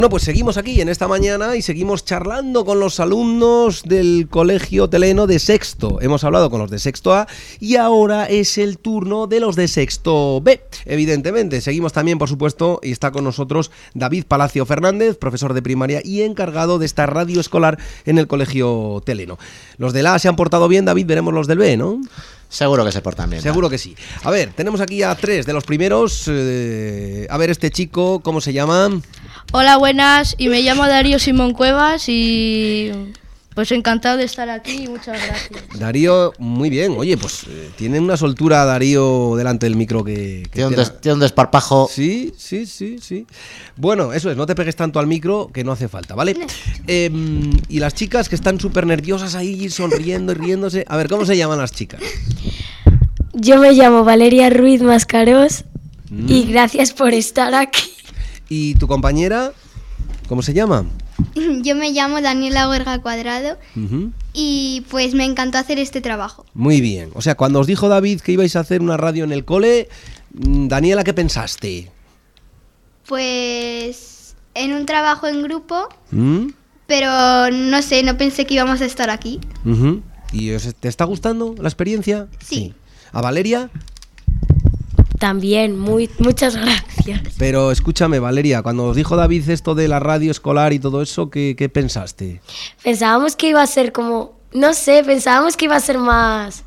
Bueno, pues seguimos aquí en esta mañana y seguimos charlando con los alumnos del Colegio Teleno de sexto. Hemos hablado con los de sexto A y ahora es el turno de los de sexto B. Evidentemente, seguimos también, por supuesto, y está con nosotros David Palacio Fernández, profesor de primaria y encargado de esta radio escolar en el Colegio Teleno. Los del A se han portado bien, David, veremos los del B, ¿no? Seguro que se portan bien. Seguro que sí. A ver, tenemos aquí a 3 de los primeros. A ver, este chico, ¿cómo se llama? Hola, buenas, y me llamo Darío Simón Cuevas y pues encantado de estar aquí y muchas gracias. Darío, muy bien. Oye, pues tiene una soltura Darío delante del micro que tiene un desparpajo. Sí. Bueno, eso es, no te pegues tanto al micro que no hace falta, ¿vale? Y las chicas que están súper nerviosas ahí, sonriendo y riéndose. A ver, ¿cómo se llaman las chicas? Yo me llamo Valeria Ruiz Mascarós y gracias por estar aquí. ¿Y tu compañera? ¿Cómo se llama? Yo me llamo Daniela Huerga Cuadrado y pues me encantó hacer este trabajo. Muy bien. O sea, cuando os dijo David que ibais a hacer una radio en el cole, Daniela, ¿qué pensaste? Pues en un trabajo en grupo, pero no sé, no pensé que íbamos a estar aquí. ¿Y te está gustando la experiencia? Sí. ¿A Valeria? También, muchas gracias. Pero escúchame, Valeria, cuando os dijo David esto de la radio escolar y todo eso, ¿qué pensaste? Pensábamos que iba a ser como, no sé, pensábamos que iba a ser más...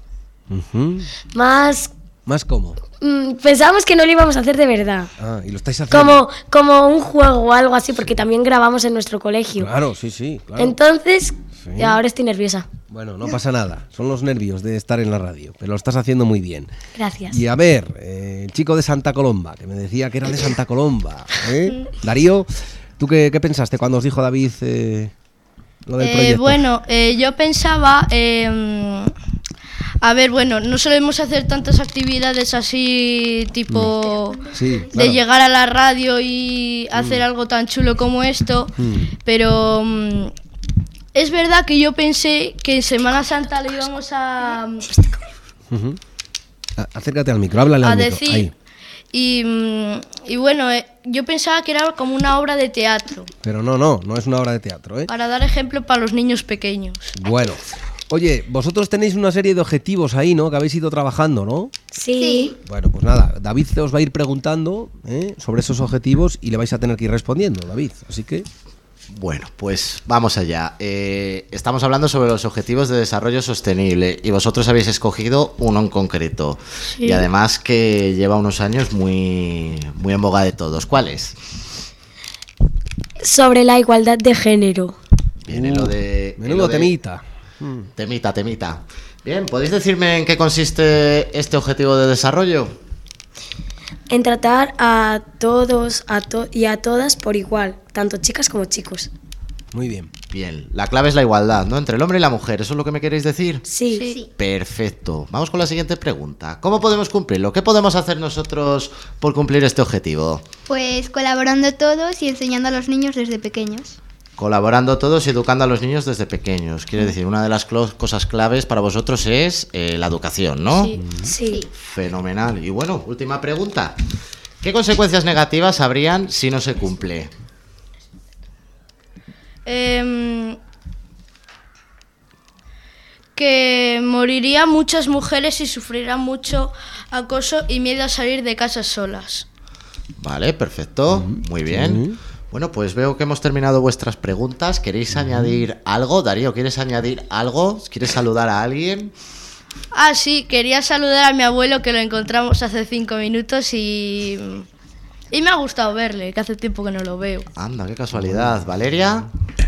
¿Más cómo? Pensábamos que no lo íbamos a hacer de verdad. Ah, y lo estáis haciendo. Como un juego o algo así, porque también grabamos en nuestro colegio. Claro, sí, claro. Entonces, ahora estoy nerviosa. Bueno, no pasa nada, son los nervios de estar en la radio, pero lo estás haciendo muy bien. Gracias. Y a ver, el chico de Santa Colomba, que me decía que era de Santa Colomba, Darío, ¿tú qué pensaste cuando os dijo David lo del proyecto? Bueno, yo pensaba... A ver, bueno, no solemos hacer tantas actividades así, tipo de llegar a la radio y hacer algo tan chulo como esto, pero es verdad que yo pensé que en Semana Santa le íbamos a... Acércate al micro, háblale al micro. Decir. Ahí. Y bueno, yo pensaba que era como una obra de teatro. Pero no es una obra de teatro, ¿eh? Para dar ejemplo para los niños pequeños. Bueno. Oye, vosotros tenéis una serie de objetivos ahí, ¿no? Que habéis ido trabajando, ¿no? Sí. Bueno, pues nada, David os va a ir preguntando sobre esos objetivos y le vais a tener que ir respondiendo, David. Así que... Bueno, pues vamos allá. Estamos hablando sobre los objetivos de desarrollo sostenible y vosotros habéis escogido uno en concreto. Sí. Y además que lleva unos años muy en boga de todos. ¿Cuál es? Sobre la igualdad de género. Menudo temita. Temita. Bien, ¿podéis decirme en qué consiste este objetivo de desarrollo? En tratar a todos y a todas por igual, tanto chicas como chicos. Muy bien. Bien, la clave es la igualdad, ¿no? Entre el hombre y la mujer, ¿eso es lo que me queréis decir? Sí. Perfecto. Vamos con la siguiente pregunta. ¿Cómo podemos cumplirlo? ¿Qué podemos hacer nosotros por cumplir este objetivo? Pues colaborando todos y enseñando a los niños desde pequeños. Colaborando todos y educando a los niños desde pequeños. Quiere decir, una de las cosas claves para vosotros es la educación, ¿no? Sí. Fenomenal. Y bueno, última pregunta. ¿Qué consecuencias negativas habrían si no se cumple? Que morirían muchas mujeres y sufrirán mucho acoso y miedo a salir de casa solas. Vale, perfecto. Muy bien. Bueno, pues veo que hemos terminado vuestras preguntas. ¿Queréis añadir algo? Darío, ¿quieres añadir algo? ¿Quieres saludar a alguien? Ah, sí, quería saludar a mi abuelo, que lo encontramos hace 5 minutos y me ha gustado verle, que hace tiempo que no lo veo. Anda, qué casualidad. ¿Valeria?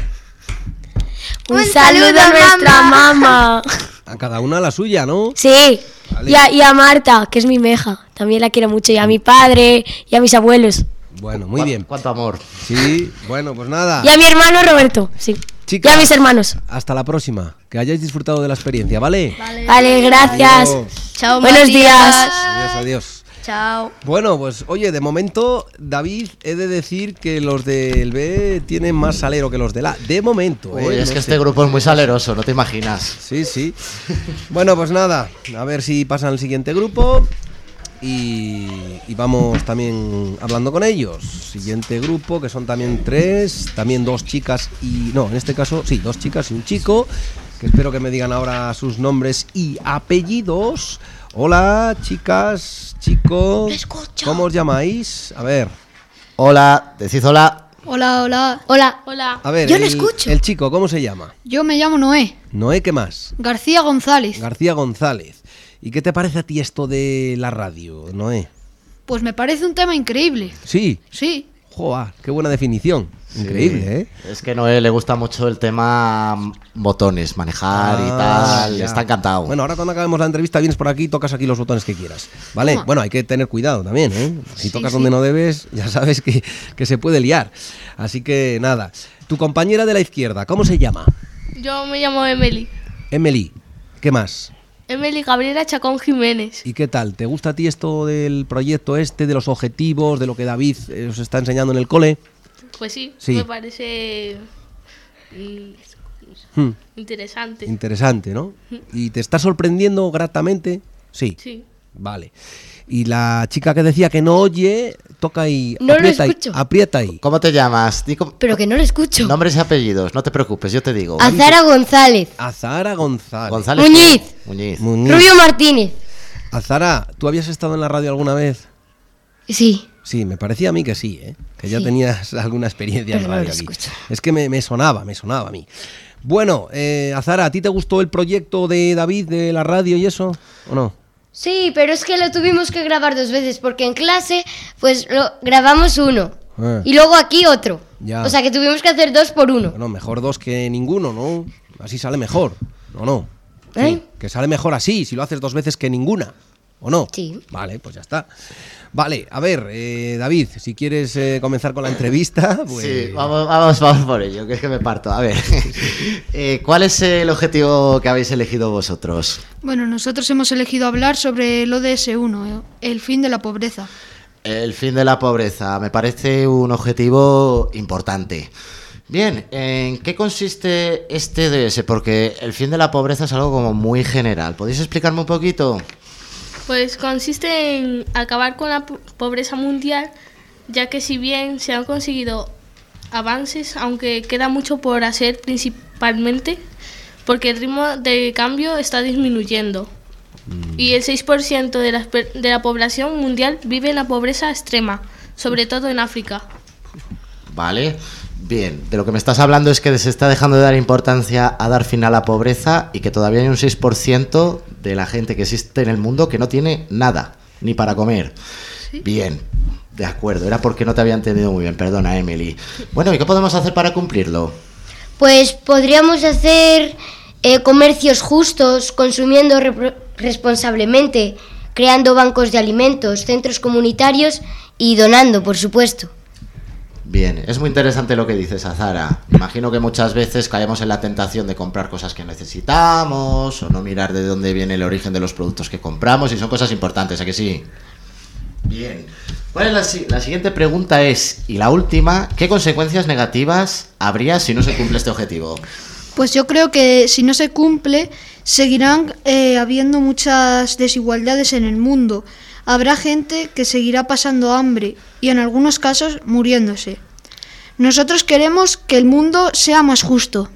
Un saludo a nuestra mamá. A cada una la suya, ¿no? Sí. Vale. Y a Marta, que es mi meja. También la quiero mucho. Y a mi padre y a mis abuelos. Bueno, muy bien. ¿Cuánto amor? Sí, bueno, pues nada. Y a mi hermano Roberto, sí. Chicas, y a mis hermanos. Hasta la próxima. Que hayáis disfrutado de la experiencia, ¿vale? Vale, gracias. Adiós. Chao, buenos días. Adiós. Chao. Bueno, pues oye, de momento, David, he de decir que los del B tienen más salero que los del A. De momento, Uy, es que este grupo es muy saleroso, no te imaginas. Sí. Bueno, pues nada, a ver si pasan al siguiente grupo. y vamos también hablando con ellos. Siguiente grupo, que son también 3, también 2 chicas y... No, en este caso, sí, 2 chicas y un chico, que espero que me digan ahora sus nombres y apellidos. Hola, chicas, chicos, ¿cómo os llamáis? A ver. Hola, decid hola. Hola, hola. Hola. Hola. A ver, Yo lo escucho. El chico, ¿cómo se llama? Yo me llamo Noé. Noé, ¿qué más? García González. García González. ¿Y qué te parece a ti esto de la radio, Noé? Pues me parece un tema increíble. Sí. Sí. ¡Joder! ¡Qué buena definición! Increíble, ¿eh? Es que a Noé le gusta mucho el tema botones, manejar y tal. Ya. Está encantado. Bueno, ahora cuando acabemos la entrevista vienes por aquí y tocas aquí los botones que quieras, ¿vale? Bueno, hay que tener cuidado también, ¿eh? Si tocas donde no debes, ya sabes que se puede liar. Así que nada. Tu compañera de la izquierda, ¿cómo se llama? Yo me llamo Emily. Emily. ¿Qué más? Emily Gabriela Chacón Jiménez. ¿Y qué tal? ¿Te gusta a ti esto del proyecto este, de los objetivos, de lo que David os está enseñando en el cole? Pues sí, Sí. me parece interesante. Interesante, ¿no? ¿Y te está sorprendiendo gratamente? Sí. Sí. Vale. Y la chica que decía que no oye, toca ahí. No lo aprieta ahí, escucho. aprieta ahí. ¿Cómo te llamas? Pero que no lo escucho. Nombres y apellidos, no te preocupes, yo te digo. Azara González. Azara González. González. Muñiz. Muñiz. Muñiz. Rubio Martínez. Azara, ¿tú habías estado en la radio alguna vez? Sí. Sí, me parecía a mí que sí, ¿eh? Que ya Sí. tenías alguna experiencia en Pero no radio lo aquí. escucho. Es que me sonaba a mí. Bueno, Azara, ¿a ti te gustó el proyecto de David de la radio y eso? ¿O no? Sí, pero es que lo tuvimos que grabar 2 veces porque en clase pues lo grabamos uno y luego aquí otro. Ya. O sea que tuvimos que hacer 2 por 1. Bueno, mejor 2 que ninguno, ¿no? Así sale mejor, ¿o no? Sí, ¿Eh? que sale mejor así, si lo haces 2 veces que ninguna, ¿o no? Sí. Vale, pues ya está. Vale, a ver, David, si quieres comenzar con la entrevista, pues... Sí, vamos por ello, que es que me parto. A ver, ¿cuál es el objetivo que habéis elegido vosotros? Bueno, nosotros hemos elegido hablar sobre el ODS 1, el fin de la pobreza. El fin de la pobreza, me parece un objetivo importante. Bien, ¿en qué consiste este ODS? Porque el fin de la pobreza es algo como muy general. ¿Podéis explicarme un poquito? Pues consiste en acabar con la pobreza mundial, ya que si bien se han conseguido avances, aunque queda mucho por hacer principalmente, porque el ritmo de cambio está disminuyendo. Y el 6% de la población mundial vive en la pobreza extrema, sobre todo en África. Vale, bien, de lo que me estás hablando es que se está dejando de dar importancia a dar fin a la pobreza y que todavía hay un 6% de la gente que existe en el mundo que no tiene nada, ni para comer. ¿Sí? Bien, de acuerdo, era porque no te había entendido muy bien, perdona, Emily. Bueno, ¿y qué podemos hacer para cumplirlo? Pues podríamos hacer comercios justos, consumiendo responsablemente, creando bancos de alimentos, centros comunitarios y donando, por supuesto. Bien, es muy interesante lo que dices, Azara. Imagino que muchas veces caemos en la tentación de comprar cosas que necesitamos o no mirar de dónde viene el origen de los productos que compramos y son cosas importantes, ¿a que sí? Bien. ¿Cuál es la siguiente pregunta es, y la última, ¿qué consecuencias negativas habría si no se cumple este objetivo? Pues yo creo que si no se cumple, seguirán habiendo muchas desigualdades en el mundo. Habrá gente que seguirá pasando hambre y en algunos casos muriéndose. Nosotros queremos que el mundo sea más justo.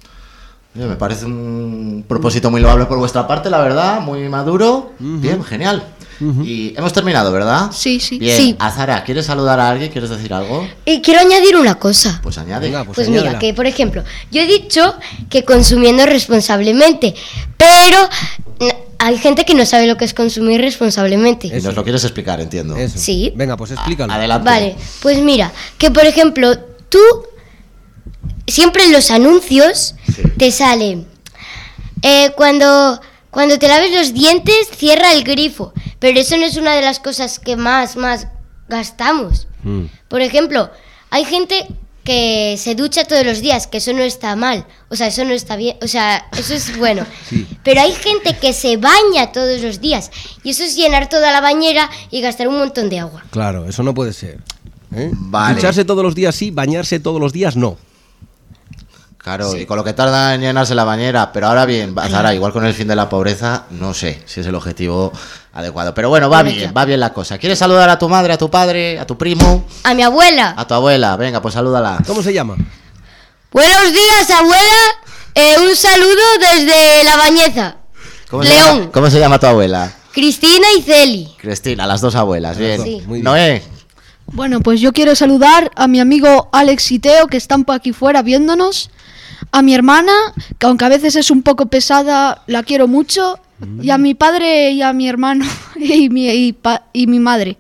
Me parece un propósito muy loable por vuestra parte, la verdad, muy maduro. Bien, genial. Y hemos terminado, ¿verdad? Sí, sí. Bien, Sí. Azara, ¿quieres saludar a alguien? ¿Quieres decir algo? Quiero añadir una cosa. Pues añade. Venga, Pues mira, añádela. que por ejemplo, yo he dicho que consumiendo responsablemente, pero hay gente que no sabe lo que es consumir responsablemente. Y nos lo quieres explicar, entiendo. Eso. Sí. Venga, pues explícalo. Adelante. Vale, pues mira, que por ejemplo, tú siempre en los anuncios Sí. te sale cuando te laves los dientes, cierra el grifo, pero eso no es una de las cosas que más gastamos. Por ejemplo, hay gente que se ducha todos los días, que eso no está mal, o sea, eso no está bien, o sea, eso es bueno. Sí. Pero hay gente que se baña todos los días y eso es llenar toda la bañera y gastar un montón de agua. Claro, eso no puede ser. ¿Eh? Vale. Ducharse todos los días sí, bañarse todos los días no. Claro, sí. Y con lo que tarda en llenarse la bañera. Pero ahora bien, Zara, igual con el fin de la pobreza, no sé si es el objetivo adecuado. Pero bueno, va bien la cosa. ¿Quieres saludar a tu madre, a tu padre, a tu primo? A mi abuela. A tu abuela, venga, pues salúdala. ¿Cómo se llama? Buenos días, abuela. Un saludo desde La Bañeza. León. ¿Cómo se llama tu abuela? Cristina y Celi. Cristina, las dos abuelas, bien. Sí. Muy bien. Noé. Bueno, pues yo quiero saludar a mi amigo Alex y Teo, que están por aquí fuera viéndonos. A mi hermana, que aunque a veces es un poco pesada, la quiero mucho. Y a mi padre y a mi hermano y mi madre.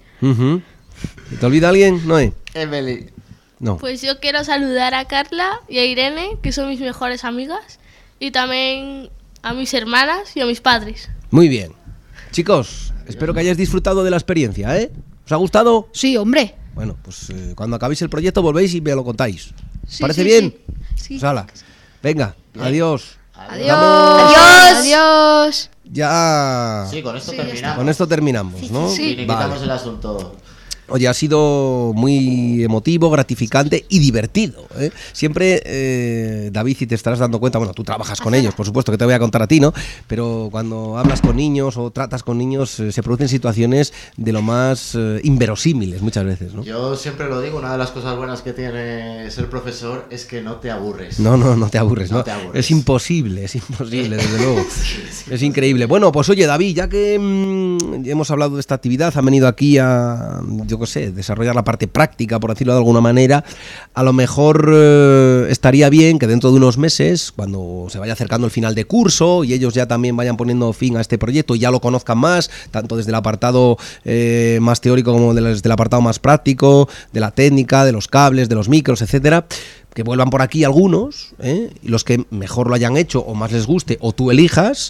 ¿Te olvida alguien, Noé? Emily. No. Pues yo quiero saludar a Carla y a Irene, que son mis mejores amigas, y también a mis hermanas y a mis padres. Muy bien. Chicos, espero que hayáis disfrutado de la experiencia, ¿eh? ¿Os ha gustado? Sí, hombre. Bueno, pues cuando acabéis el proyecto volvéis y me lo contáis. Sí, ¿Parece sí, bien? Sí. Pues hala. Venga, adiós. Adiós. Adiós. Adiós. Ya. Sí, con esto terminamos. Con esto terminamos, ¿no? sí. Y quitamos el asunto. Oye, ha sido muy emotivo, gratificante y divertido, ¿eh? Siempre, David, y te estarás dando cuenta, bueno, tú trabajas con ellos, por supuesto que te voy a contar a ti, ¿no? Pero cuando hablas con niños o tratas con niños, se producen situaciones de lo más inverosímiles muchas veces, ¿no? Yo siempre lo digo, una de las cosas buenas que tiene ser profesor es que no te aburres. No te aburres, ¿no? No te aburres. Es imposible, desde luego. Es increíble. Bueno, pues oye, David, ya que hemos hablado de esta actividad, han venido aquí a, yo qué sé, desarrollar la parte práctica, por decirlo de alguna manera, a lo mejor estaría bien que dentro de unos meses, cuando se vaya acercando el final de curso y ellos ya también vayan poniendo fin a este proyecto y ya lo conozcan más, tanto desde el apartado más teórico como desde el apartado más práctico, de la técnica, de los cables, de los micros, etcétera, que vuelvan por aquí algunos, y los que mejor lo hayan hecho o más les guste o tú elijas,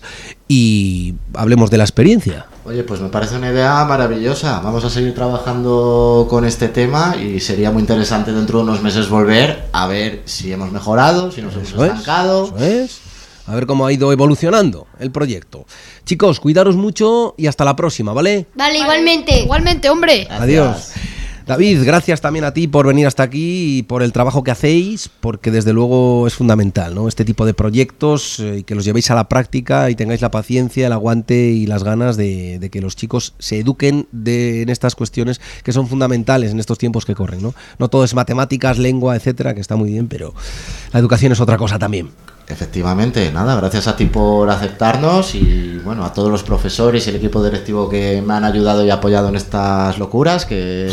y hablemos de la experiencia. Oye, pues me parece una idea maravillosa. Vamos a seguir trabajando con este tema y sería muy interesante dentro de unos meses volver a ver si hemos mejorado, si nos hemos estancado. Eso es. A ver cómo ha ido evolucionando el proyecto. Chicos, cuidaros mucho y hasta la próxima, ¿vale? Vale, igualmente. Igualmente, hombre. Gracias. Adiós. David, gracias también a ti por venir hasta aquí y por el trabajo que hacéis, porque desde luego es fundamental, ¿no? Este tipo de proyectos, y que los llevéis a la práctica y tengáis la paciencia, el aguante y las ganas de que los chicos se eduquen en estas cuestiones que son fundamentales en estos tiempos que corren, ¿no? No todo es matemáticas, lengua, etcétera, que está muy bien, pero la educación es otra cosa también. Efectivamente, nada, gracias a ti por aceptarnos y bueno, a todos los profesores y el equipo directivo que me han ayudado y apoyado en estas locuras que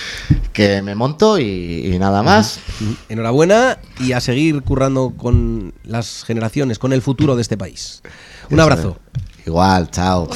me monto y nada más. Enhorabuena y a seguir currando con las generaciones, con el futuro de este país. Un abrazo. Igual, chao.